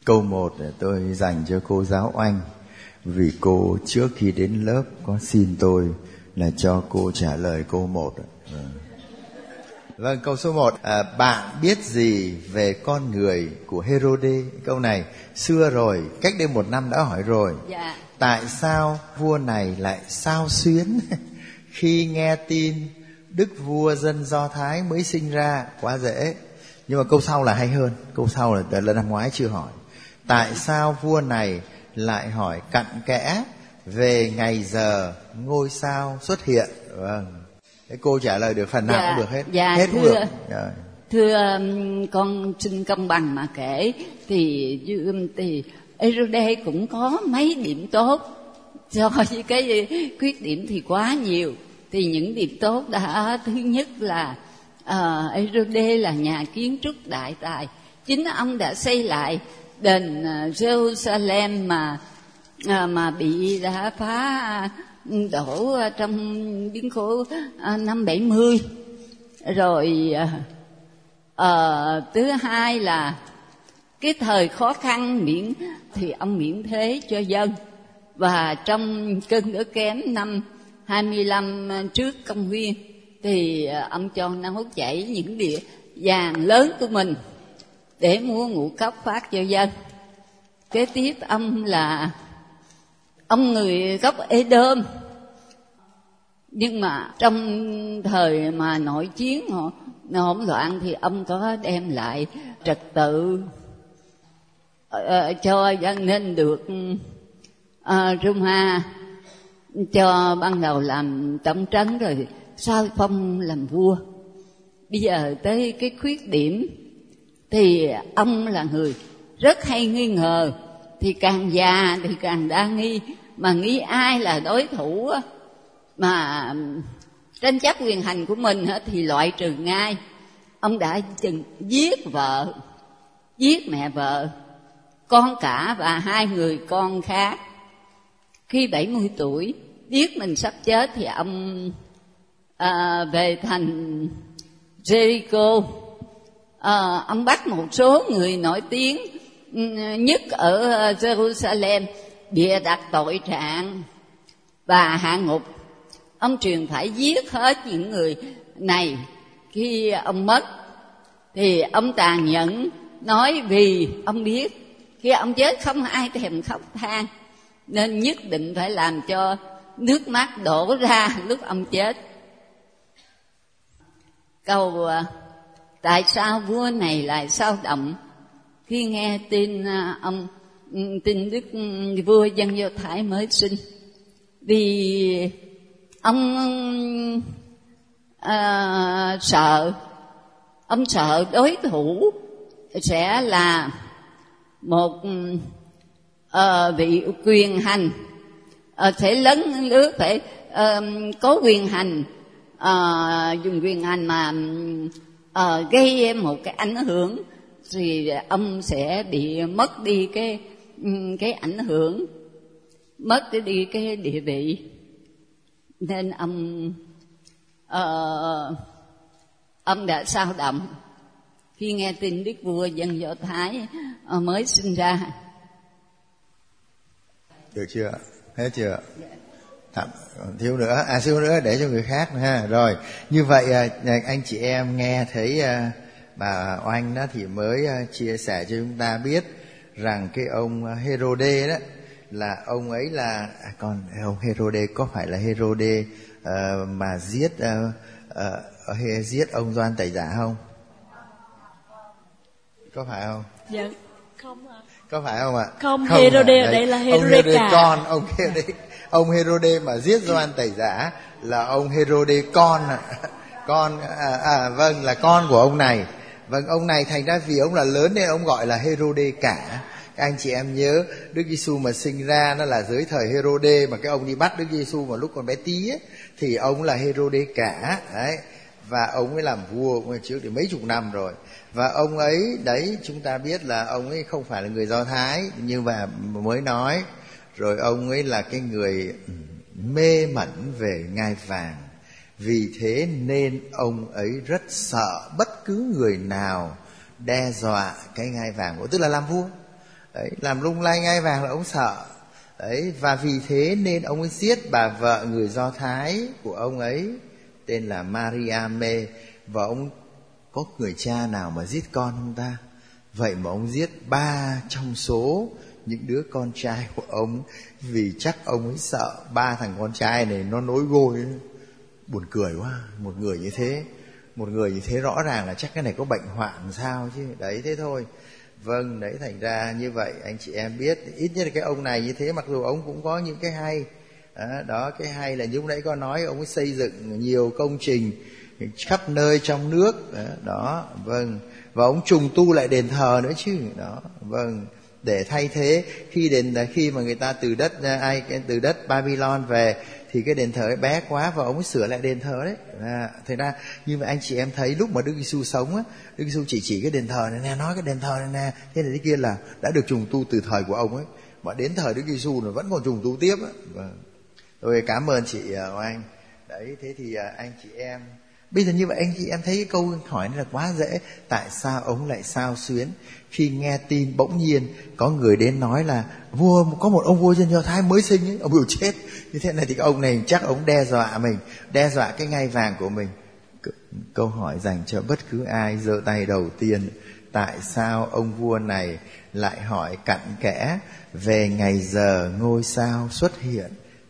Câu 1 tôi dành cho cô giáo Oanh, vì cô trước khi đến lớp có xin tôi là cho cô trả lời câu 1. Vâng, câu số 1. Bạn biết gì về con người của Herode? Câu này xưa rồi, cách đây 1 năm đã hỏi rồi. Dạ. Tại sao vua này lại xao xuyến khi nghe tin đức vua dân Do Thái mới sinh ra? Quá dễ. Nhưng mà câu sau là hay hơn. Câu sau là năm ngoái chưa hỏi. Tại sao vua này lại hỏi cặn kẽ về ngày giờ ngôi sao xuất hiện? Vâng. Thế cô trả lời được phần nào Dạ, cũng được hết. dạ, Hết cũng được. Rồi. Thưa con xin công bằng mà kể thì Herode cũng có mấy điểm tốt, so với cái khuyết điểm thì quá nhiều. Thì những điểm tốt đã, thứ nhất là Herode là nhà kiến trúc đại tài. Chính ông đã xây lại đền Jerusalem mà đã phá đổ trong biến cố năm 70. Rồi thứ hai là cái thời khó khăn thì ông miễn thuế cho dân. Và trong cơn đói kém năm 25 trước công nguyên thì ông cho nấu chảy những địa vàng lớn của mình để mua ngũ cốc phát cho dân. Kế tiếp ông là ông người gốc Edom, nhưng mà trong thời mà nội chiến hỗn loạn thì ông có đem lại trật tự cho dân, nên được Roma cho ban đầu làm tổng trấn, rồi sau phong làm vua. Bây giờ tới cái khuyết điểm thì ông là người rất hay nghi ngờ, thì càng già thì càng đa nghi, mà nghĩ ai là đối thủ mà tranh chấp quyền hành của mình thì loại trừ ngay. Ông đã từng giết vợ, giết mẹ vợ, con cả và 2 người con khác. Khi 70 tuổi biết mình sắp chết thì ông về thành Jericho. Ông bắt một số người nổi tiếng nhất ở Jerusalem bịa đặt tội trạng và hạ ngục. Ông truyền phải giết hết những người này. Khi ông mất thì ông tàn nhẫn nói vì ông biết khi ông chết không ai thèm khóc than, nên nhất định phải làm cho nước mắt đổ ra lúc ông chết. Câu tại sao vua này lại xao động khi nghe tin đức vua dân Do Thái mới sinh? Vì ông sợ đối thủ sẽ là một vị quyền hành, sẽ lấn lướt, phải có quyền hành, dùng quyền hành mà gây một cái ảnh hưởng, thì ông sẽ bị mất đi cái ảnh hưởng, mất đi cái địa vị. Nên ông đã xao động khi nghe tin đức vua dân Do Thái mới sinh ra. Được chưa? Hết chưa? Thiếu nữa, thiếu nữa để cho người khác nữa ha. Rồi, như vậy anh chị em nghe thấy bà Oanh đó thì mới chia sẻ cho chúng ta biết rằng cái ông Herode đó là ông ấy là còn ông Herode có phải là Herode mà giết ông Gioan Tẩy Giả không? Có phải không? Dạ không ạ. Có phải không ạ? Không, Herode ở đây là Herode cả. Con ông Herode mà giết Gioan Tẩy Giả là ông Herode con vâng, là con của ông này. Vâng, ông này thành ra vì ông là lớn nên ông gọi là Herode cả. Các anh chị em nhớ Đức Giêsu mà sinh ra nó là dưới thời Herode, mà cái ông đi bắt Đức Giêsu mà lúc còn bé tí ấy, thì ông là Herode cả đấy. Và ông ấy làm vua cũng trước thì mấy chục năm rồi. Và ông ấy đấy, chúng ta biết là ông ấy không phải là người Do Thái như bà mới nói. Rồi ông ấy là cái người mê mẩn về ngai vàng. Vì thế nên ông ấy rất sợ bất cứ người nào đe dọa cái ngai vàng của, tức là làm vua. Đấy, làm lung lay ngai vàng là ông sợ. Đấy, và vì thế nên ông ấy giết bà vợ người Do Thái của ông ấy tên là Mariame. Và ông có người cha nào mà giết con không ta? Vậy mà ông giết 3 trong số những đứa con trai của ông, vì chắc ông ấy sợ 3 thằng con trai này nó nối gôi. Buồn cười quá. Một người như thế rõ ràng là chắc cái này có bệnh hoạn sao chứ. Đấy, thế thôi. Vâng, đấy, thành ra như vậy anh chị em biết, ít nhất là cái ông này như thế, mặc dù ông cũng có những cái hay. Đó, cái hay là như lúc nãy có nói, ông ấy xây dựng nhiều công trình khắp nơi trong nước. Đó, vâng. Và ông trùng tu lại đền thờ nữa chứ. Đó, vâng. Để thay thế khi mà người ta từ đất Babylon về thì cái đền thờ ấy bé quá, và ông ấy sửa lại đền thờ đấy. Thế ra như vậy anh chị em thấy lúc mà Đức Giêsu sống á, Đức Giêsu chỉ cái đền thờ này nè, nói cái đền thờ này nè, thế này thế kia là đã được trùng tu từ thời của ông ấy, mà đến thời Đức Giêsu nó vẫn còn trùng tu tiếp á. Vâng. Tôi cảm ơn chị Oanh. Đấy, thế thì anh chị em bây giờ như vậy anh chị em thấy cái câu hỏi này là quá dễ. Tại sao ông lại xao xuyến khi nghe tin bỗng nhiên có người đến nói là có một ông vua dân Do Thái mới sinh ấy, ông vừa chết. Như thế này thì cái ông này chắc ông đe dọa mình, đe dọa cái ngai vàng của mình. Câu hỏi dành cho bất cứ ai giơ tay đầu tiên. Tại sao ông vua này lại hỏi cặn kẽ về ngày giờ ngôi sao xuất hiện?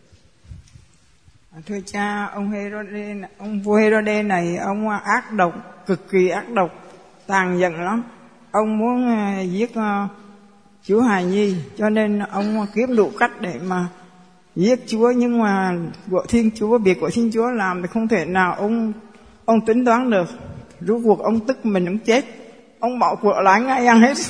Thưa cha, ông vua Herode này ông ác độc, cực kỳ ác độc, tàn nhẫn lắm. Ông muốn giết Chúa hài nhi, cho nên ông kiếm đủ cách để mà giết Chúa, nhưng mà của Thiên Chúa, việc của Thiên Chúa làm thì không thể nào ông tính toán được. Rốt cuộc ông tức mình, ông chết, ông bỏ cuộc lại ngay ăn hết.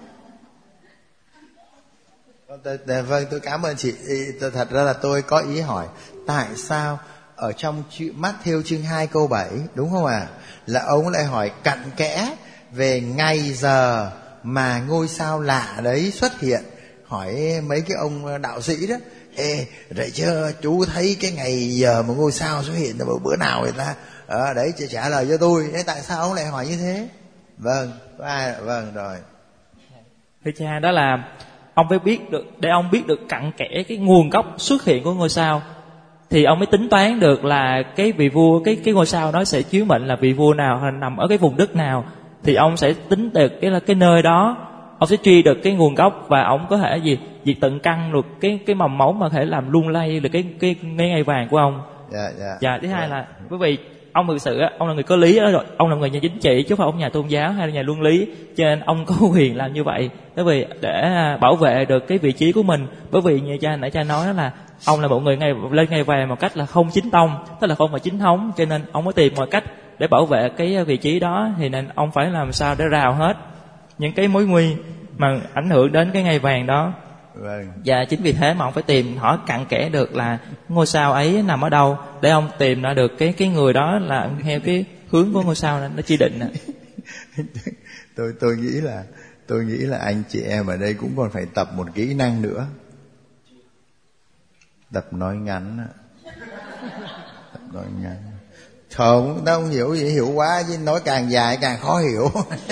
Vâng, tôi cảm ơn chị. Thật ra là tôi có ý hỏi tại sao ở trong Matthew chương 2 câu 7, đúng không ạ? Là ông lại hỏi cặn kẽ về ngày giờ mà ngôi sao lạ đấy xuất hiện. Hỏi mấy cái ông đạo sĩ đó: ê, vậy chứ chú thấy cái ngày giờ mà ngôi sao xuất hiện là bữa nào người ta đấy, trả lời cho tôi. Thế tại sao ông lại hỏi như thế? Vâng, có ai? Vâng, rồi. Thưa cha, đó là ông phải biết được, để ông biết được cặn kẽ cái nguồn gốc xuất hiện của ngôi sao, thì ông mới tính toán được là cái vị vua, cái ngôi sao đó sẽ chiếu mệnh là vị vua nào, nằm ở cái vùng đất nào, thì ông sẽ tính được cái nơi đó, ông sẽ truy được cái nguồn gốc, và ông có thể diệt tận căn được cái mầm mống mà có thể làm lung lay được cái ngai vàng của ông. Dạ. Thứ hai là bởi vì ông thực sự ông là người có lý đó, rồi ông là người nhà chính trị chứ không phải ông nhà tôn giáo hay là nhà luân lý, cho nên ông có quyền làm như vậy, bởi vì để bảo vệ được cái vị trí của mình. Bởi vì như nãy cha nói đó là ông là một người lên ngai vàng một cách là không chính tông, tức là không phải chính thống, cho nên ông mới tìm mọi cách để bảo vệ cái vị trí đó, thì nên ông phải làm sao để rào hết những cái mối nguy mà ảnh hưởng đến cái ngai vàng đó. Vâng. Và chính vì thế mà ông phải tìm hỏi cặn kẽ được là ngôi sao ấy nằm ở đâu, để ông tìm ra được cái người đó là theo cái hướng của ngôi sao nó chỉ định. Tôi nghĩ là anh chị em ở đây cũng còn phải tập một kỹ năng nữa. Tập nói ngắn. Tập nói ngắn. Không, ta không hiểu gì, hiểu quá chứ nói càng dài càng khó hiểu.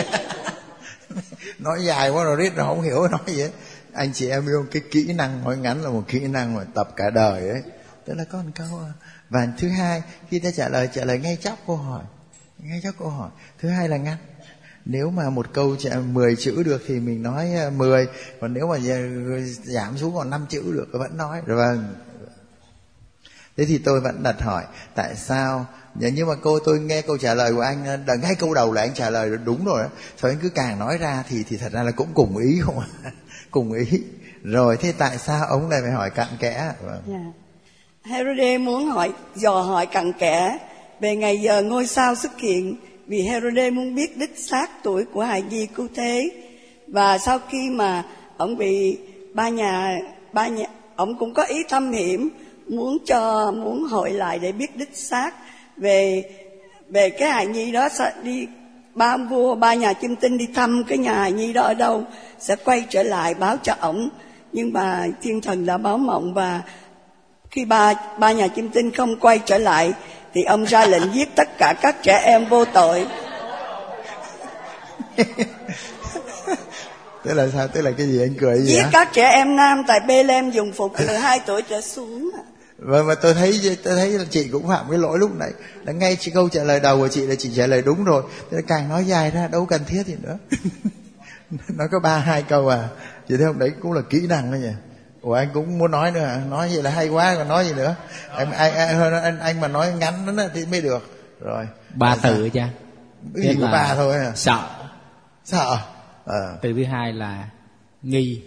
Nói dài quá rồi riết rồi không hiểu nói gì hết. Anh chị em yêu cái kỹ năng nói ngắn là một kỹ năng mà tập cả đời ấy. Tức là có một câu. Và thứ hai, khi ta trả lời ngay chóc câu hỏi. Thứ hai là ngắn. Nếu mà một câu 10 chữ được thì mình nói 10, còn nếu mà giảm xuống còn 5 chữ được vẫn nói. Vâng. Thế thì tôi vẫn đặt hỏi tại sao, nhưng mà tôi nghe câu trả lời của anh, ngay câu đầu là anh trả lời đúng rồi đó. Sau anh cứ càng nói ra thì thật ra là cũng cùng ý không ạ? Cùng ý. Rồi thế tại sao ông lại phải hỏi cặn kẽ? Vâng. Yeah. Herode muốn dò hỏi cặn kẽ về ngày giờ ngôi sao xuất hiện, vì Herode muốn biết đích xác tuổi của hài nhi cứu thế. Và sau khi mà ông bị ba nhà ông cũng có ý thâm hiểm, muốn hỏi lại để biết đích xác về cái hài nhi đó. Đi ba vua, ba nhà chiêm tinh đi thăm cái nhà hài nhi đó ở đâu, sẽ quay trở lại báo cho ổng. Nhưng mà thiên thần đã báo mộng, và khi ba nhà chiêm tinh không quay trở lại thì ông ra lệnh giết tất cả các trẻ em vô tội. Tức là sao? Tức là cái gì, anh cười gì Giết hả? các trẻ em nam tại Bethlehem dùng phục từ 2 tuổi trở xuống. Vâng, mà tôi thấy là chị cũng phạm cái lỗi lúc nãy là ngay câu trả lời đầu của chị là chị trả lời đúng rồi. Thế càng nói dài ra đâu cần thiết gì nữa. Nó có 3-2 câu à. Chị thấy không, đấy cũng là kỹ năng đó nhỉ. Ủa anh cũng muốn nói nữa hả? Nói vậy là hay quá, còn nói gì nữa? Anh mà nói ngắn đó thì mới được. Rồi 3 từ cha. Cái gì có 3 thôi à? Sợ. Từ thứ hai là nghi.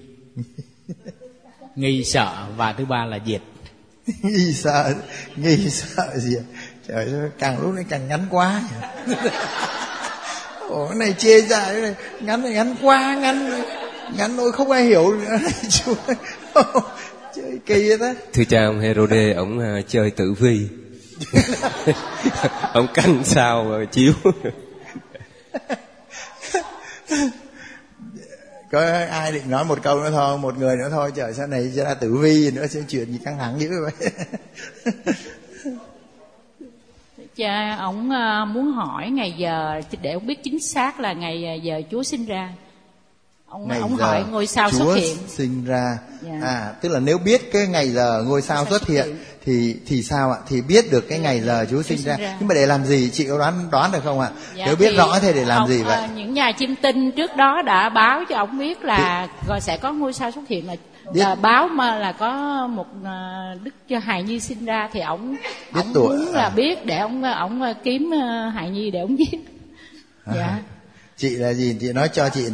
Nghi sợ. Và thứ ba là diệt. Nghi sợ gì à? Trời ơi, càng lúc này càng ngắn quá. Ủa cái này chê dài cái này ngắn quá, ngắn thôi không ai hiểu nữa. Chơi kỳ vậy đó. Thưa cha, ông Herode ông chơi tử vi. Ông canh sao chiếu. Có ai định nói một câu nữa thôi, một người nữa thôi, trời sau này ra tử vi gì nữa, sẽ chuyện gì căng thẳng dữ vậy. Cha, ông muốn hỏi ngày giờ để ông biết chính xác là ngày giờ Chúa sinh ra. Ông hỏi ngôi sao Chúa xuất hiện sinh ra. Dạ. Tức là nếu biết cái ngày giờ ngôi sao xuất hiện thì sao ạ? Thì biết được cái ngày giờ Chúa sinh ra. Nhưng mà để làm gì? Chị có đoán được không ạ? Dạ, nếu biết rõ thì để làm gì vậy? Những nhà chiêm tinh trước đó đã báo cho ông biết là rồi sẽ có ngôi sao xuất hiện, là báo mà là có một đức cho hài nhi sinh ra, thì ông muốn là biết để ông kiếm hài nhi để ông giết. Dạ. Chị là gì? Chị nói cho chị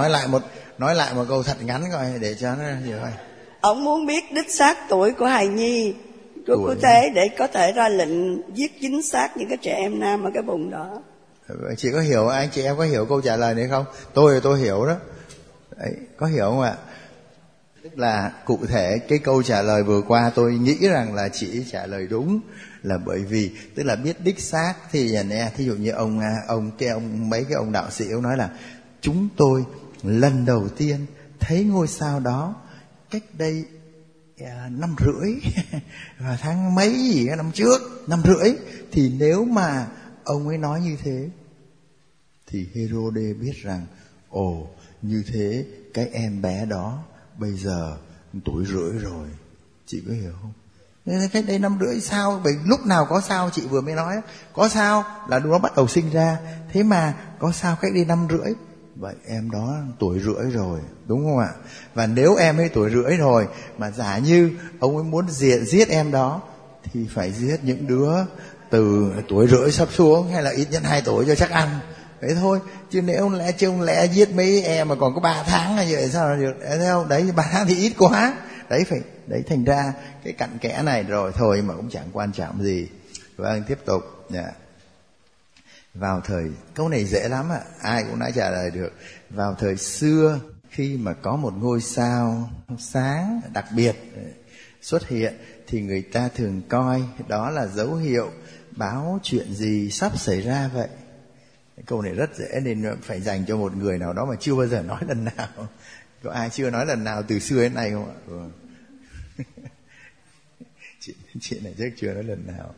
nói lại một câu thật ngắn coi để cho nó hiểu coi. Ông muốn biết đích xác tuổi của hài nhi của cứu thế để có thể ra lệnh giết chính xác những cái trẻ em nam ở cái vùng đó. Chị có hiểu, anh chị em có hiểu câu trả lời này không? Tôi hiểu đó. Đấy, có hiểu không ạ? Tức là cụ thể cái câu trả lời vừa qua tôi nghĩ rằng là chị trả lời đúng, là bởi vì tức là biết đích xác thì thí dụ như mấy cái ông đạo sĩ ông nói là chúng tôi lần đầu tiên thấy ngôi sao đó cách đây 5 rưỡi và tháng mấy gì năm trước 5 rưỡi, thì nếu mà ông ấy nói như thế thì Herode biết rằng như thế cái em bé đó bây giờ tuổi rưỡi rồi. Chị có hiểu không? Nên cách đây 5 rưỡi sao? Bởi lúc nào có sao, chị vừa mới nói có sao là nó bắt đầu sinh ra. Thế mà có sao cách đây 5 rưỡi, vậy em đó tuổi rưỡi rồi, đúng không ạ? Và nếu em ấy tuổi rưỡi rồi mà giả như ông ấy muốn giết em đó thì phải giết những đứa từ tuổi rưỡi sắp xuống, hay là ít nhất 2 tuổi cho chắc ăn. Thế thôi, chứ nếu lẽ giết mấy em mà còn có 3 tháng là vậy sao được? Thấy không? Đấy, 3 tháng thì ít quá. Đấy thành ra cái cặn kẽ này rồi thôi mà cũng chẳng quan trọng gì. Vâng, tiếp tục. Vào thời, câu này dễ lắm ạ, ai cũng đã trả lời được. Vào thời xưa, khi mà có một ngôi sao sáng đặc biệt xuất hiện thì người ta thường coi đó là dấu hiệu báo chuyện gì sắp xảy ra vậy. Câu này rất dễ nên phải dành cho một người nào đó mà chưa bao giờ nói lần nào. Có ai chưa nói lần nào từ xưa đến nay không ạ? Chị này chắc chưa nói lần nào.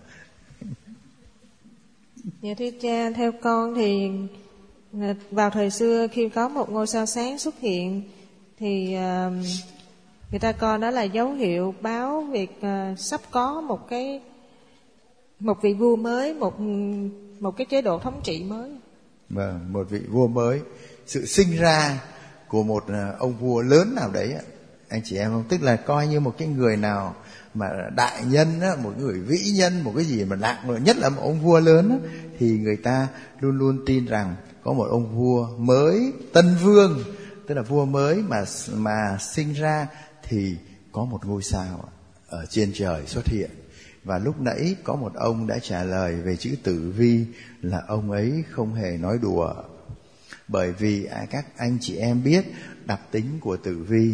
Dạ thưa cha, theo con thì vào thời xưa khi có một ngôi sao sáng xuất hiện thì người ta coi đó là dấu hiệu báo việc sắp có một vị vua mới, một cái chế độ thống trị mới. Vâng, một vị vua mới, sự sinh ra của một ông vua lớn nào đấy, anh chị em không? Tức là coi như một cái người nào mà đại nhân á, một người vĩ nhân, một cái gì mà nặng, nhất là một ông vua lớn á, thì người ta luôn luôn tin rằng có một ông vua mới, tân vương, tức là vua mới mà sinh ra thì có một ngôi sao ở trên trời xuất hiện. Và lúc nãy có một ông đã trả lời về chữ tử vi là ông ấy không hề nói đùa. Bởi vì các anh chị em biết đặc tính của tử vi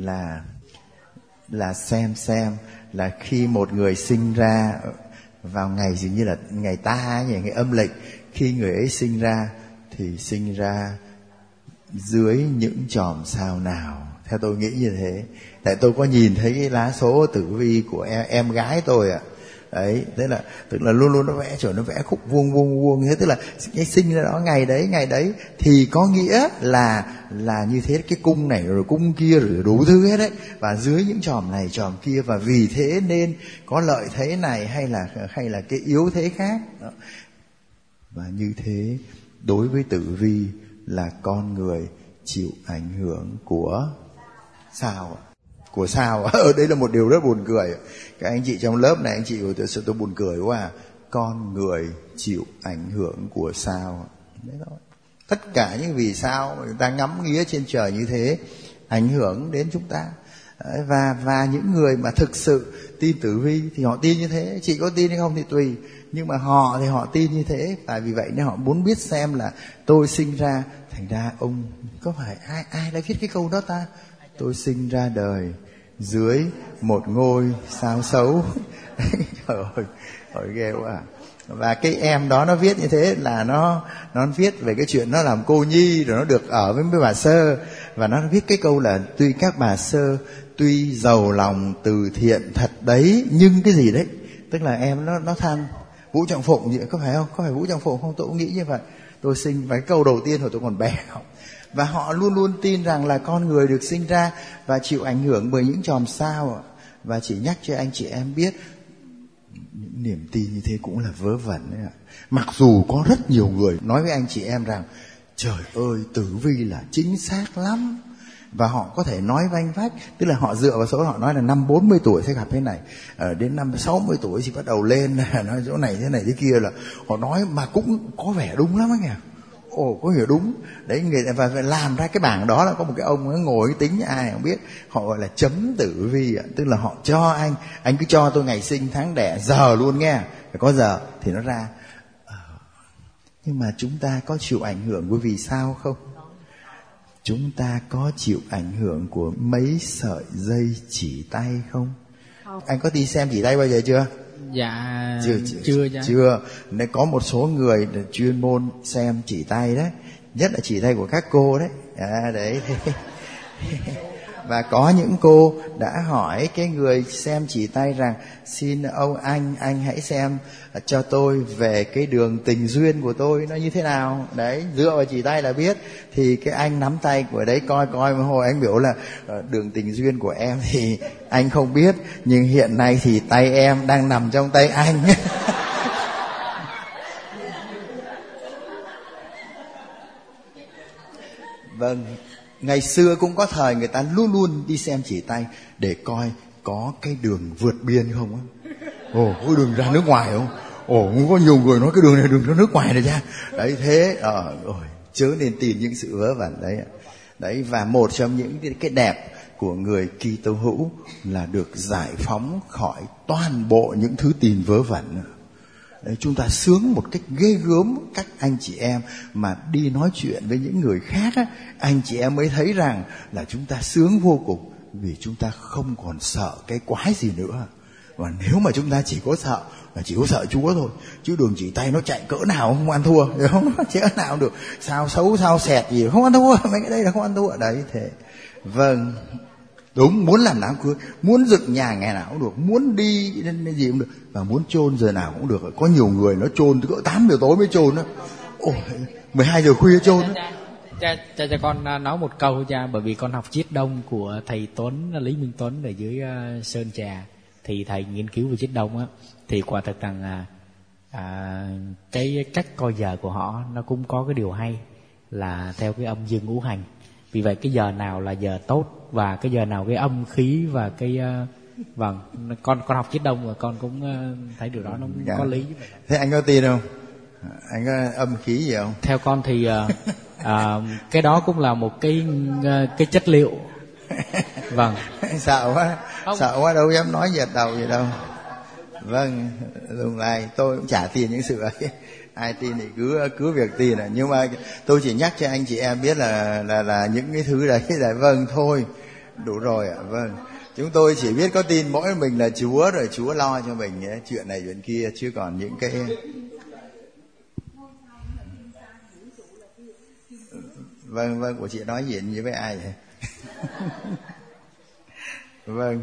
là xem là khi một người sinh ra vào ngày dường như là ngày ta nhỉ, ngày âm lịch, khi người ấy sinh ra thì sinh ra dưới những chòm sao nào. Theo tôi nghĩ như thế. Tại tôi có nhìn thấy cái lá số tử vi của em gái tôi ạ. Đấy, thế là tức là luôn luôn nó vẽ nó vẽ khúc vuông thế, tức là cái sinh ra đó ngày đấy thì có nghĩa là như thế, cái cung này rồi cung kia rồi đủ thứ hết đấy, và dưới những chòm này chòm kia, và vì thế nên có lợi thế này hay là cái yếu thế khác đó. Và như thế đối với tử vi là con người chịu ảnh hưởng của sao? Của sao? Đấy là một điều rất buồn cười. Các anh chị trong lớp này, anh chị tôi buồn cười quá à. Con người chịu ảnh hưởng của sao. Đấy thôi. Tất cả những vì sao mà người ta ngắm nghía trên trời như thế ảnh hưởng đến chúng ta. Và những người mà thực sự tin tử vi thì họ tin như thế. Chị có tin hay không thì tùy, nhưng mà họ thì họ tin như thế. Tại vì vậy nên họ muốn biết xem là tôi sinh ra, thành ra ông có phải ai đã viết cái câu đó ta? Tôi sinh ra đời dưới một ngôi sao xấu. Trời ơi, ghê quá à. Và cái em đó nó viết như thế là nó viết về cái chuyện nó làm cô nhi rồi nó được ở với bà Sơ, và nó viết cái câu là tuy các bà Sơ tuy giàu lòng từ thiện thật đấy, nhưng cái gì đấy, tức là em nó than Vũ Trọng Phụng gì, có phải không? Có phải Vũ Trọng Phụng không? Tôi cũng nghĩ như vậy. Tôi sinh, và cái câu đầu tiên hồi tôi còn bé không. Và họ luôn luôn tin rằng là con người được sinh ra và chịu ảnh hưởng bởi những chòm sao. Và chỉ nhắc cho anh chị em biết, những niềm tin như thế cũng là vớ vẩn đấy ạ. Mặc dù có rất nhiều người nói với anh chị em rằng trời ơi, tử vi là chính xác lắm, và họ có thể nói vanh vách, tức là họ dựa vào số, họ nói là năm 40 tuổi sẽ gặp thế này, đến năm 60 tuổi thì bắt đầu lên, nói chỗ này thế kia, là họ nói mà cũng có vẻ đúng lắm anh ạ. Ồ, có hiểu đúng đấy. Người và làm ra cái bảng đó là có một cái ông ấy ngồi tính ai không biết, họ gọi là chấm tử vi ạ. Tức là họ cho anh cứ cho tôi ngày sinh tháng đẻ giờ luôn nghe, phải có giờ thì nó ra. Nhưng mà chúng ta có chịu ảnh hưởng của vì sao không? Chúng ta có chịu ảnh hưởng của mấy sợi dây chỉ tay không? Anh có đi xem chỉ tay bao giờ chưa? Dạ chưa. Nên có một số người chuyên môn xem chỉ tay đấy, nhất là chỉ tay của các cô đấy. Đấy. Và có những cô đã hỏi cái người xem chỉ tay rằng xin ông anh hãy xem cho tôi về cái đường tình duyên của tôi nó như thế nào. Đấy, dựa vào chỉ tay là biết. Thì cái anh nắm tay của đấy coi một hồi, anh biểu là đường tình duyên của em thì anh không biết, nhưng hiện nay thì tay em đang nằm trong tay anh. Vâng, ngày xưa cũng có thời người ta luôn luôn đi xem chỉ tay để coi có cái đường vượt biên không á. Ồ, có đường ra nước ngoài không? Ồ, cũng có nhiều người nói cái đường này đường ra nước ngoài này ra. Đấy thế, chớ nên tin những sự vớ vẩn đấy. Đấy, và một trong những cái đẹp của người Kitô hữu là được giải phóng khỏi toàn bộ những thứ tin vớ vẩn. Đấy, chúng ta sướng một cách ghê gớm. Các anh chị em mà đi nói chuyện với những người khác á, anh chị em mới thấy rằng là chúng ta sướng vô cùng, vì chúng ta không còn sợ cái quái gì nữa. Và nếu mà chúng ta chỉ có sợ là chỉ có sợ Chúa thôi, chứ đường chỉ tay nó chạy cỡ nào không ăn thua, hiểu không? Cỡ nào cũng được, sao xấu sao xẹt gì không ăn thua, mấy cái đây là không ăn thua. Đấy thế. Vâng, đúng, muốn làm đám cưới, muốn dựng nhà ngày nào cũng được, muốn đi gì cũng được, và muốn chôn giờ nào cũng được. Có nhiều người nó chôn cỡ 8 giờ tối mới chôn đó. Ôi, 12 giờ khuya chôn đó. Cho con nói một câu cha, bởi vì con học triết đông của thầy Tuấn, Lý Minh Tuấn ở dưới Sơn Trà, thì thầy nghiên cứu về triết đông á, thì quả thực rằng cái cách coi giờ của họ nó cũng có cái điều hay là theo cái âm dương ngũ hành. Vì vậy cái giờ nào là giờ tốt, và cái giờ nào cái âm khí và cái vâng, con học triết đông và con cũng thấy điều đó nó cũng có lý. Thế anh có tin không? Anh có âm khí gì không? Theo con thì cái đó cũng là một cái chất liệu. Vâng. Sợ quá đâu dám nói dệt đầu gì đâu. Vâng, dùng lại tôi cũng chả tin những sự ấy. Ai tin thì cứ việc tin. Nhưng mà tôi chỉ nhắc cho anh chị em biết là những cái thứ đấy là vâng thôi, đủ rồi ạ. Vâng, chúng tôi chỉ biết có tin mỗi mình là Chúa, rồi Chúa lo cho mình ấy, chuyện này chuyện kia, chứ còn những cái vâng của chị nói gì với ai vậy? Vâng,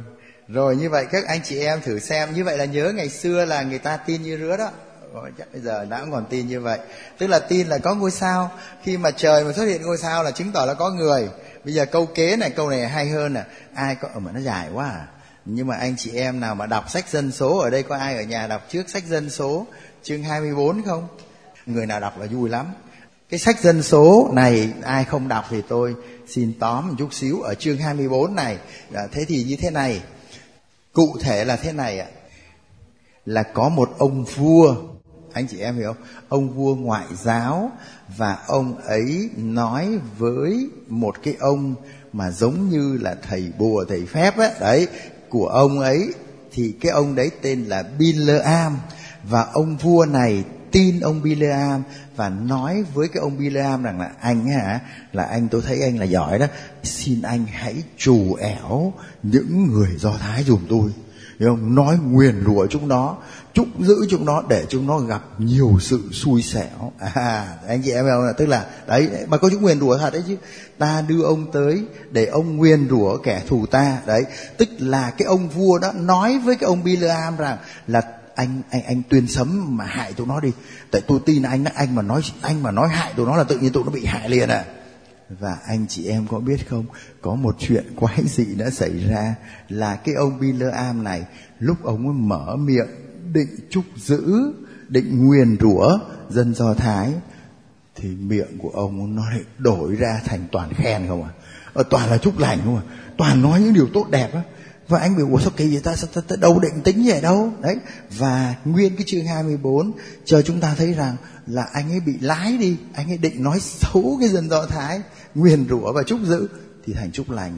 Rồi như vậy các anh chị em thử xem. Như vậy là nhớ ngày xưa là người ta tin như rứa đó. Chắc bây giờ đã còn tin như vậy. Tức là tin là có ngôi sao. Khi mà trời mà xuất hiện ngôi sao là chứng tỏ là có người. Bây giờ câu kế này, câu này hay hơn nè. Ai có, mà nó dài quá à. Nhưng mà anh chị em nào mà đọc sách dân số, ở đây có ai ở nhà đọc trước sách dân số chương 24 không? Người nào đọc là vui lắm. Cái sách dân số này ai không đọc thì tôi xin tóm một chút xíu ở chương 24 này. Thế thì như thế này, cụ thể là thế này ạ, là có một ông vua, anh chị em hiểu không? Ông vua ngoại giáo, và ông ấy nói với một cái ông mà giống như là thầy bùa thầy phép á, đấy, của ông ấy, thì cái ông đấy tên là Bileam. Và ông vua này tin ông Bileam và nói với cái ông Bileam rằng là anh hả, là anh, tôi thấy anh là giỏi đó, xin anh hãy trù ẻo những người Do Thái giùm tôi, hiểu không? Nói nguyền rủa chúng nó, chúc giữ chúng nó để chúng nó gặp nhiều sự xui xẻo. Anh chị em không? Tức là đấy, mà có chúng nguyền rủa thật đấy chứ. Ta đưa ông tới để ông nguyền rủa kẻ thù ta. Đấy, tức là cái ông vua đó nói với cái ông Bileam rằng là anh tuyên sấm mà hại tụi nó đi, tại tôi tin anh mà nói hại tụi nó là tự nhiên tụi nó bị hại liền à. Và anh chị em có biết không, có một chuyện quái dị đã xảy ra, là cái ông Bileam này lúc ông ấy mở miệng định trúc giữ, định nguyền rủa dân Do Thái, thì miệng của ông nó lại đổi ra thành toàn khen không à, toàn là chúc lành không à, toàn nói những điều tốt đẹp á. Và anh biểu, ủa sao kỳ vậy ta, sao ta đâu định tính vậy đâu. Đấy, và nguyên cái chương 24 cho chúng ta thấy rằng là anh ấy bị lái đi, anh ấy định nói xấu cái dân Do Thái, nguyền rủa và chúc giữ thì thành chúc lành.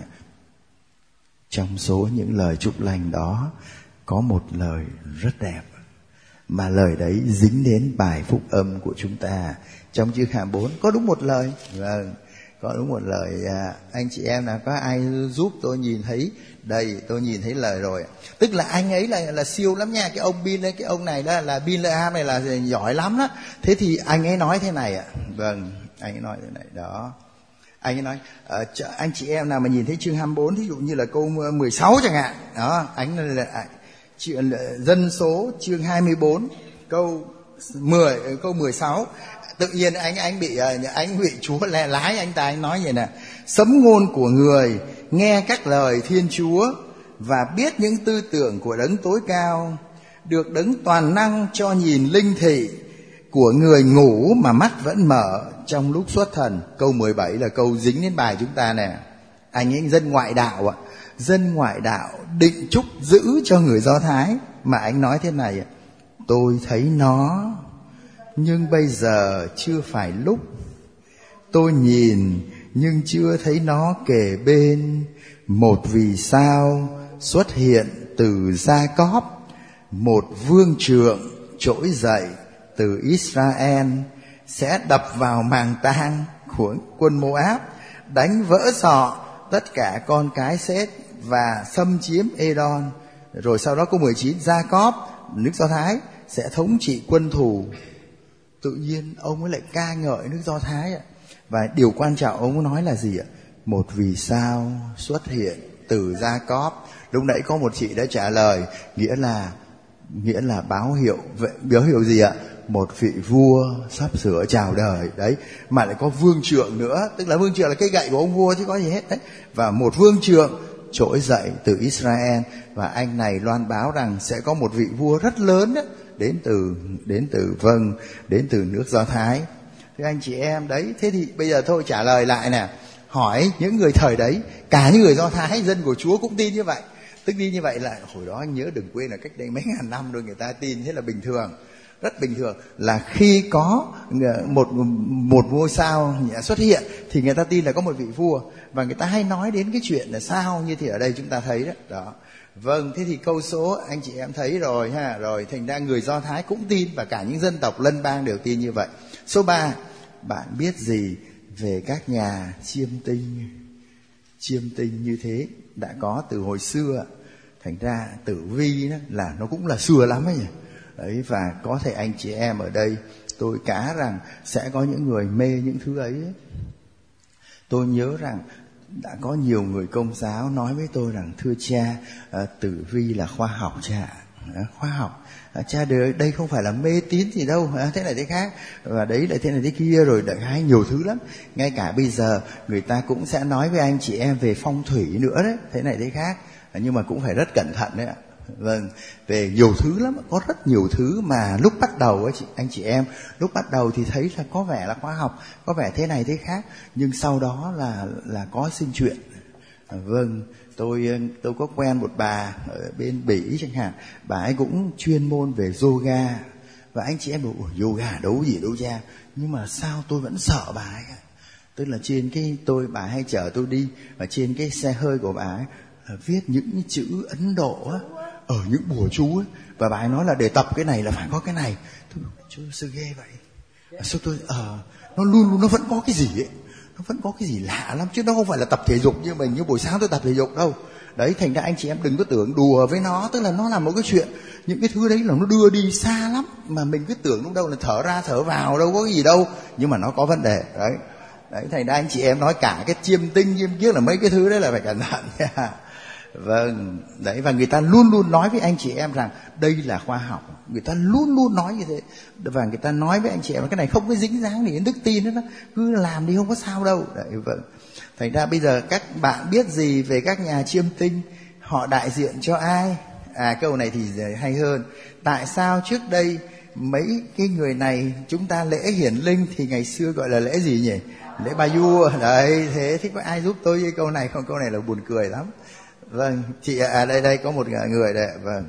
Trong số những lời chúc lành đó có một lời rất đẹp, mà lời đấy dính đến bài phúc âm của chúng ta. Trong chương 24 có đúng một lời, vâng, có đúng một lời. Anh chị em nào có ai giúp tôi nhìn thấy đây, tôi nhìn thấy lời rồi. Tức là anh ấy là siêu lắm nha, cái ông này đó là Bileam này là giỏi lắm đó. Thế thì anh ấy nói thế này ạ, vâng, anh ấy nói thế này đó. Anh ấy nói, anh chị em nào mà nhìn thấy chương 24, thí dụ như là câu 16 chẳng hạn, đó, anh là chuyện dân số chương 24 câu 16. Tự nhiên anh bị Chúa lái anh ta, anh nói vậy nè: sấm ngôn của người nghe các lời Thiên Chúa và biết những tư tưởng của Đấng Tối Cao, được Đấng Toàn Năng cho nhìn linh thị của người ngủ mà mắt vẫn mở trong lúc xuất thần. Câu 17 là câu dính đến bài chúng ta nè. Anh ấy dân ngoại đạo ạ, dân ngoại đạo định trúc giữ cho người Do Thái, mà anh nói thế này: tôi thấy nó nhưng bây giờ chưa phải lúc, tôi nhìn nhưng chưa thấy nó kề bên. Một vì sao xuất hiện từ Gia-cóp, một vương trượng trỗi dậy từ Israel, sẽ đập vào màng tang của quân Moab, đánh vỡ sọ tất cả con cái Sét và xâm chiếm Edom. Rồi sau đó câu 19, Gia-cóp, nước Do Thái, sẽ thống trị quân thù. Tự nhiên ông ấy lại ca ngợi nước Do Thái ạ. Và điều quan trọng ông ấy nói là gì ạ? Một vì sao xuất hiện từ Gia-cóp. Lúc nãy có một chị đã trả lời, nghĩa là báo hiệu gì ạ? Một vị vua sắp sửa chào đời đấy, mà lại có vương trượng nữa, tức là vương trượng là cái gậy của ông vua chứ có gì hết đấy. Và một vương trượng trỗi dậy từ Israel, và anh này loan báo rằng sẽ có một vị vua rất lớn đó, đến từ nước Do Thái. Thưa anh chị em đấy, thế thì bây giờ thôi trả lời lại nè, hỏi những người thời đấy, cả những người Do Thái dân của Chúa cũng tin như vậy. Tức đi như vậy là hồi đó anh nhớ đừng quên là cách đây mấy ngàn năm rồi người ta tin, thế là bình thường, rất bình thường, là khi có một ngôi sao xuất hiện thì người ta tin là có một vị vua, và người ta hay nói đến cái chuyện là sao như thì ở đây chúng ta thấy đó. Đó. Vâng, thế thì câu số anh chị em thấy rồi ha, rồi thành ra người Do Thái cũng tin, và cả những dân tộc lân bang đều tin như vậy. Số 3, bạn biết gì về các nhà chiêm tinh? Chiêm tinh như thế đã có từ hồi xưa, thành ra tử vi đó là nó cũng là xưa lắm ấy nhỉ. Đấy, và có thể anh chị em ở đây tôi cá rằng sẽ có những người mê những thứ ấy. Tôi nhớ rằng đã có nhiều người Công giáo nói với tôi rằng thưa cha, tử vi là khoa học cha ạ. Khoa học cha, đây không phải là mê tín gì đâu, thế này thế khác, và đấy lại thế này thế kia, rồi đại khái nhiều thứ lắm. Ngay cả bây giờ người ta cũng sẽ nói với anh chị em về phong thủy nữa đấy, thế này thế khác, nhưng mà cũng phải rất cẩn thận đấy ạ. Vâng, về nhiều thứ lắm, có rất nhiều thứ mà lúc bắt đầu ấy, anh chị em, lúc bắt đầu thì thấy là có vẻ là khoa học, có vẻ thế này thế khác, nhưng sau đó là có sinh chuyện. Vâng, tôi có quen một bà ở bên Bỉ chẳng hạn, bà ấy cũng chuyên môn về yoga, và anh chị em bảo yoga đâu gì đâu cha, nhưng mà sao tôi vẫn sợ bà ấy. Tức là trên bà hay chở tôi đi, và trên cái xe hơi của bà ấy viết những chữ Ấn Độ á, ở những bùa chú ấy, và bà ấy nói là để tập cái này là phải có cái này. Tôi chưa sư ghê vậy. Sao tôi nó luôn nó vẫn có cái gì ấy, nó vẫn có cái gì lạ lắm, chứ nó không phải là tập thể dục như mình, như buổi sáng tôi tập thể dục đâu. Đấy, thành ra anh chị em đừng có tưởng đùa với nó, tức là nó là một cái chuyện, những cái thứ đấy là nó đưa đi xa lắm, mà mình cứ tưởng lúc đâu là thở ra thở vào, đâu có cái gì đâu, nhưng mà nó có vấn đề. Đấy, thành ra anh chị em nói cả cái chiêm tinh chiêm kiếc là mấy cái thứ đấy là phải cẩn thận nha. Vâng, đấy, và người ta luôn luôn nói với anh chị em rằng đây là khoa học, người ta luôn luôn nói như thế, và người ta nói với anh chị em là cái này không có dính dáng gì đến đức tin nữa, cứ làm đi không có sao đâu. Đấy, vâng. Thành ra bây giờ các bạn biết gì về các nhà chiêm tinh, họ đại diện cho ai? Câu này thì hay hơn. Tại sao trước đây mấy cái người này chúng ta lễ hiển linh thì ngày xưa gọi là lễ gì nhỉ? Lễ Bà Vua. Đấy, thế thì có ai giúp tôi với câu này không? Câu này là buồn cười lắm. Vâng, chị đây có một người đây. Vâng.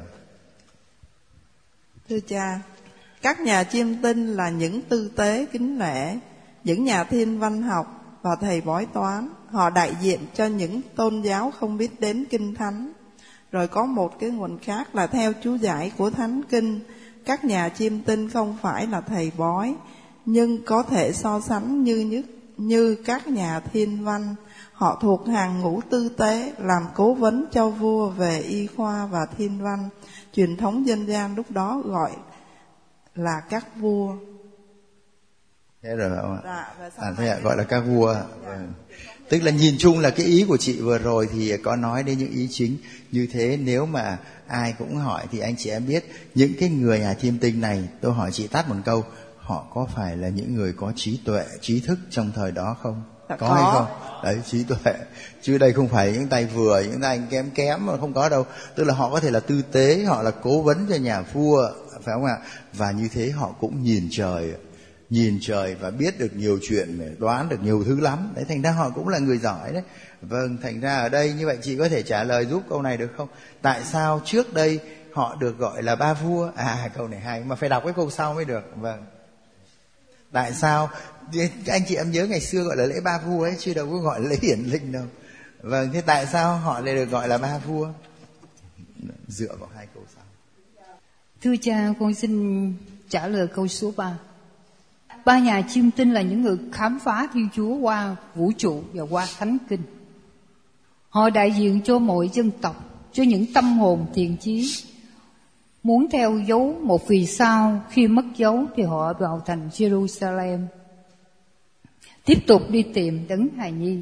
Thưa cha, các nhà chiêm tinh là những tư tế kính lễ, những nhà thiên văn học và thầy bói toán. Họ đại diện cho những tôn giáo không biết đến kinh thánh. Rồi có một cái nguồn khác là theo chú giải của thánh kinh, các nhà chiêm tinh không phải là thầy bói, nhưng có thể so sánh như các nhà thiên văn. Họ thuộc hàng ngũ tư tế, làm cố vấn cho vua về y khoa và thiên văn. Truyền thống dân gian lúc đó gọi là các vua. Thế rồi không ạ? Thế ạ, gọi là các vua. Tức là nhìn chung là cái ý của chị vừa rồi thì có nói đến những ý chính như thế. Nếu mà ai cũng hỏi thì anh chị em biết những cái người nhà chiêm tinh này, tôi hỏi chị tắt một câu, họ có phải là những người có trí tuệ, trí thức trong thời đó không? Có hay không? Đấy, trí tuệ. Chứ đây không phải những tay vừa, những tay kém mà không có đâu. Tức là họ có thể là tư tế, họ là cố vấn cho nhà vua, phải không ạ? Và như thế họ cũng nhìn trời và biết được nhiều chuyện, đoán được nhiều thứ lắm. Đấy, thành ra họ cũng là người giỏi đấy. Vâng, thành ra ở đây như vậy chị có thể trả lời giúp câu này được không? Tại sao trước đây họ được gọi là ba vua? Câu này hay, mà phải đọc cái câu sau mới được. Vâng. Tại sao? Anh chị em nhớ ngày xưa gọi là lễ ba vua ấy, chứ đâu có gọi là lễ hiển linh đâu. Vâng, thế tại sao họ lại được gọi là ba vua? Dựa vào hai câu sau. Thưa cha, con xin trả lời câu số 3. Ba nhà chiêm tinh là những người khám phá Thiên Chúa qua vũ trụ và qua thánh kinh. Họ đại diện cho mọi dân tộc, cho những tâm hồn thiện chí. Muốn theo dấu một vì sao, khi mất dấu thì họ vào thành Jerusalem, tiếp tục đi tìm đấng hài nhi.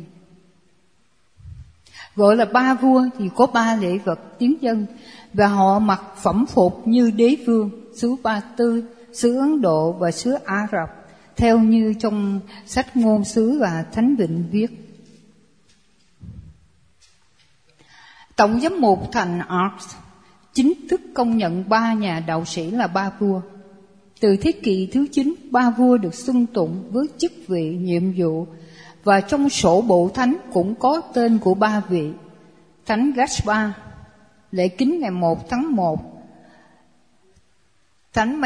Gọi là ba vua thì có ba lễ vật tiến dân, và họ mặc phẩm phục như đế vương xứ Ba Tư, xứ Ấn Độ và xứ Ả Rập, theo như trong sách Ngôn Sứ và Thánh Vịnh viết. Tổng giám mục thành Ars chính thức công nhận ba nhà đạo sĩ là ba vua. Từ thế kỷ thứ 9, ba vua được xưng tụng với chức vị, nhiệm vụ, và trong sổ bộ thánh cũng có tên của ba vị. Thánh Gaspar, lễ kính ngày 1 tháng 1. Thánh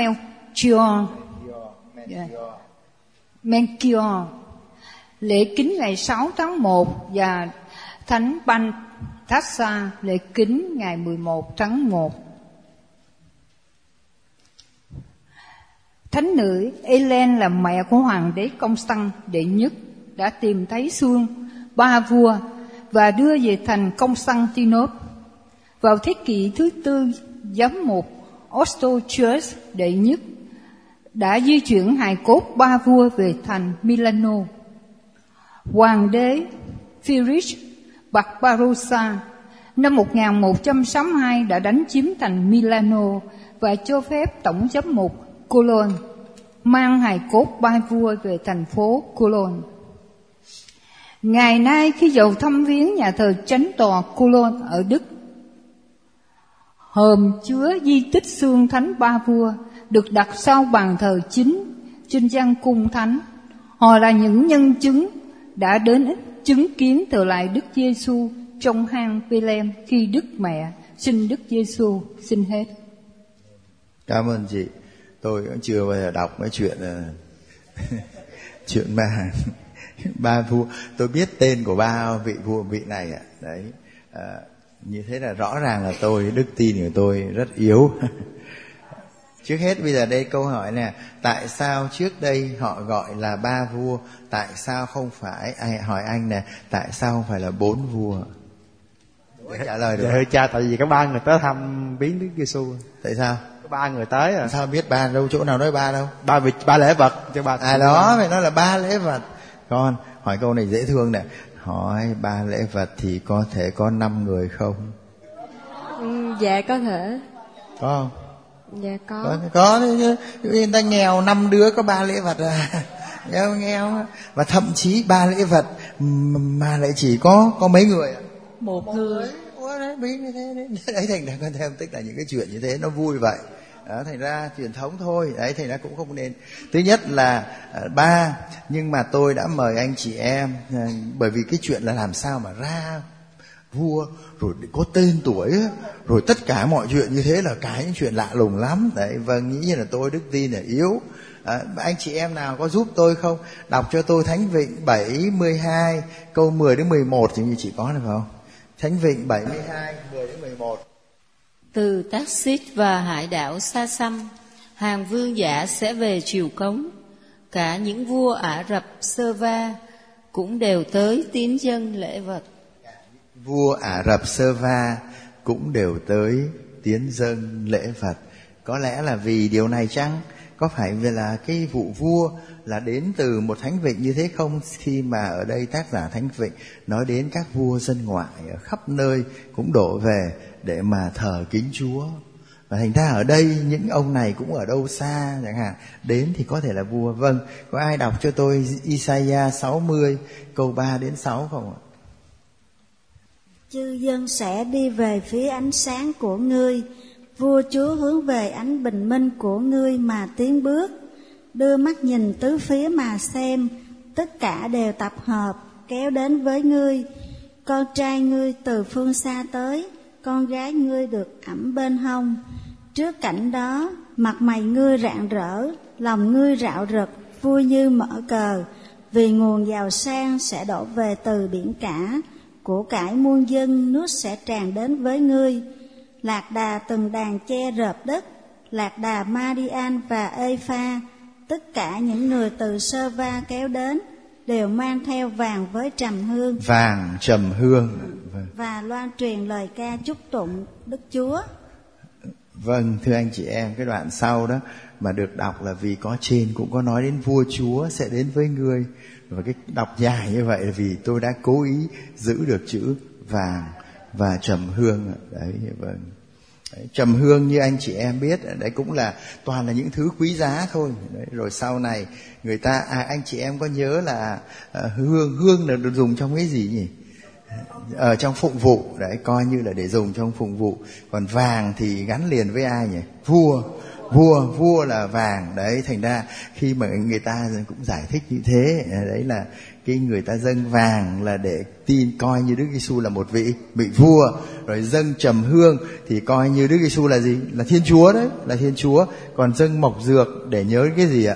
Melchior, lễ kính ngày 6 tháng 1, và Thánh Balthasar, lễ kính ngày 11 tháng 1. Thánh nữ Helen là mẹ của hoàng đế Constantine đệ nhất đã tìm thấy xương ba vua và đưa về thành Constantinople. Vào thế kỷ thứ 4, giám mục Ostocius đệ nhất đã di chuyển hài cốt ba vua về thành Milano. Hoàng đế Friedrich Barbarossa năm 1162 đã đánh chiếm thành Milano và cho phép tổng giám mục Cologne mang hài cốt ba vua về thành phố Cologne. Ngày nay khi vào thăm viếng nhà thờ Chánh tòa Cologne ở Đức, hòm chứa di tích xương thánh ba vua được đặt sau bàn thờ chính trên gian cung thánh. Họ là những nhân chứng đã đến chứng kiến thờ lại Đức Giêsu trong hang Bethlehem khi Đức Mẹ sinh Đức Giêsu. Xin hết. Cảm ơn chị. Tôi cũng chưa bao giờ đọc cái chuyện chuyện ba vua. Tôi biết tên của ba vị vua vị này ạ. Đấy, như thế là rõ ràng là đức tin của tôi rất yếu. Trước hết bây giờ đây câu hỏi nè, tại sao trước đây họ gọi là ba vua, tại sao không phải, hỏi anh nè, tại sao không phải là 4 vua? Trả lời được. Dạ cha, tại vì có 3 người tới thăm viếng Đức Giêsu. Tại sao? Có 3 người tới à? Sao biết 3 đâu, chỗ nào nói 3 đâu? 3 lễ vật cho 3. Đó, mày nói là 3 lễ vật. Con hỏi câu này dễ thương nè, hỏi 3 lễ vật thì có thể có 5 người không? Dạ có thể. Có không? Dạ có. Có chứ, người ta nghèo 5 đứa có 3 lễ vật à? Nghèo. Và thậm chí 3 lễ vật mà lại chỉ có mấy người à? Một người. Đấy thành ra con thêm, tức là những cái chuyện như thế nó vui vậy. Đó, thành ra truyền thống thôi. Đấy, thành ra cũng không nên. Thứ nhất là 3, nhưng mà tôi đã mời anh chị em, bởi vì cái chuyện là làm sao mà ra vua rồi có tên tuổi rồi tất cả mọi chuyện như thế là những chuyện lạ lùng lắm. Đấy, và nghĩ như là tôi đức tin là yếu. Anh chị em nào có giúp tôi không? Đọc cho tôi Thánh Vịnh 7:12 câu 10 đến 11 thì như chị có được không? Thánh Vịnh 72 10 đến 11. Từ Tác-xít và hải đảo xa xăm, hàng vương giả sẽ về triều cống. Cả những vua Ả Rập Sơ Va cũng đều tới tín dâng lễ vật. Vua Ả Rập Sơ Va cũng đều tới tiến dâng lễ vật. Có lẽ là vì điều này chăng? Có phải vì là cái vụ vua là đến từ một thánh vịnh như thế không? Khi mà ở đây tác giả Thánh Vịnh nói đến các vua dân ngoại ở khắp nơi cũng đổ về để mà thờ kính Chúa. Và thành ra ở đây những ông này cũng ở đâu xa chẳng hạn, đến thì có thể là vua. Vâng, có ai đọc cho tôi Isaiah 60 câu 3 đến 6 không ạ? Chư dân sẽ đi về phía ánh sáng của ngươi, vua Chúa hướng về ánh bình minh của ngươi mà tiến bước. Đưa mắt nhìn tứ phía mà xem, tất cả đều tập hợp kéo đến với ngươi. Con trai ngươi từ phương xa tới, con gái ngươi được ẵm bên hông. Trước cảnh đó, mặt mày ngươi rạng rỡ, lòng ngươi rạo rực, vui như mở cờ, vì nguồn giàu sang sẽ đổ về từ biển cả, của cải muôn dân nước sẽ tràn đến với ngươi. Lạc đà từng đàn che rợp đất, lạc đà Madian và Epha, tất cả những người từ Sơ Va kéo đến đều mang theo vàng với trầm hương. Vàng trầm hương. Và loan truyền lời ca chúc tụng Đức Chúa. Vâng, thưa anh chị em, cái đoạn sau đó mà được đọc là vì có trên cũng có nói đến vua Chúa sẽ đến với ngươi. Và cái đọc dài như vậy là vì tôi đã cố ý giữ được chữ vàng và trầm hương. Đấy, vâng. Đấy, trầm hương như anh chị em biết, đấy cũng là toàn là những thứ quý giá thôi. Đấy, rồi sau này người ta, anh chị em có nhớ là hương là được dùng trong cái gì nhỉ? Ở trong phụng vụ, đấy, coi như là để dùng trong phụng vụ. Còn vàng thì gắn liền với ai nhỉ? Vua là vàng. Đấy, thành ra khi mà người ta cũng giải thích như thế, đấy là cái người ta dâng vàng là để tin coi như Đức Giêsu là một vị vua. Rồi dâng trầm hương thì coi như Đức Giêsu là gì? Là Thiên Chúa đấy, là Thiên Chúa. Còn dâng mộc dược để nhớ cái gì ạ?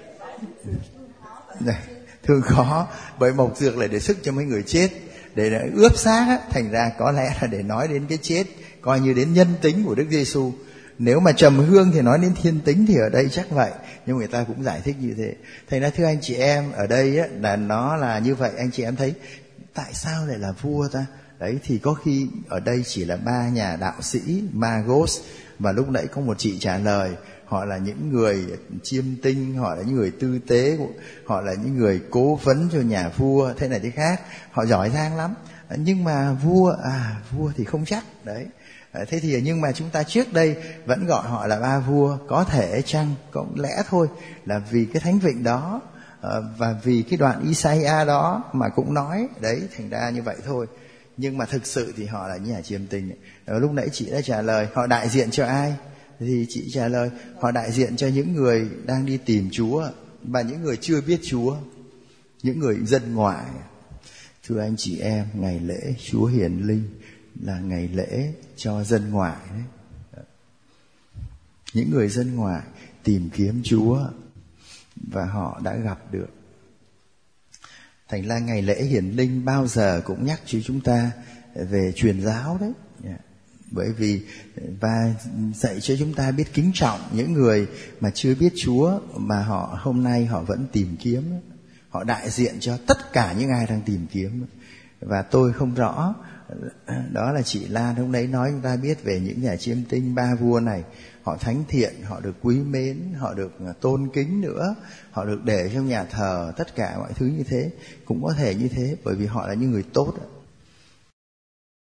Thương khó, bởi mộc dược là để sức cho mấy người chết, để ướp xác á, thành ra có lẽ là để nói đến cái chết, coi như đến nhân tính của Đức Giêsu. Nếu mà trầm hương thì nói đến thiên tính thì ở đây chắc vậy, nhưng người ta cũng giải thích như thế. Thành ra thưa anh chị em, ở đây á, là nó là như vậy. Anh chị em thấy tại sao lại là vua ta? Đấy, thì có khi ở đây chỉ là 3 nhà đạo sĩ Magos, và lúc nãy có một chị trả lời, họ là những người chiêm tinh, họ là những người tư tế, họ là những người cố vấn cho nhà vua thế này thế khác, họ giỏi giang lắm. Nhưng mà vua thì không chắc đấy. Thế thì nhưng mà chúng ta trước đây vẫn gọi họ là ba vua. Có thể chăng, có lẽ thôi là vì cái thánh vịnh đó và vì cái đoạn Isaiah đó mà cũng nói đấy, thành ra như vậy thôi. Nhưng mà thực sự thì họ là những nhà chiêm tinh. Lúc nãy chị đã trả lời họ đại diện cho ai, thì chị trả lời họ đại diện cho những người đang đi tìm Chúa và những người chưa biết Chúa, những người dân ngoại. Thưa anh chị em, ngày lễ Chúa Hiển Linh là ngày lễ cho dân ngoại đấy. Những người dân ngoại tìm kiếm Chúa và họ đã gặp được. Thành ra ngày lễ Hiển Linh bao giờ cũng nhắc cho chúng ta về truyền giáo đấy. Bởi vì và dạy cho chúng ta biết kính trọng những người mà chưa biết Chúa mà họ hôm nay họ vẫn tìm kiếm. Họ đại diện cho tất cả những ai đang tìm kiếm. Và tôi không rõ, đó là chị Lan hôm đấy nói chúng ta biết về những nhà chiêm tinh ba vua này. Họ thánh thiện, họ được quý mến, họ được tôn kính nữa, họ được để trong nhà thờ, tất cả mọi thứ như thế. Cũng có thể như thế bởi vì họ là những người tốt.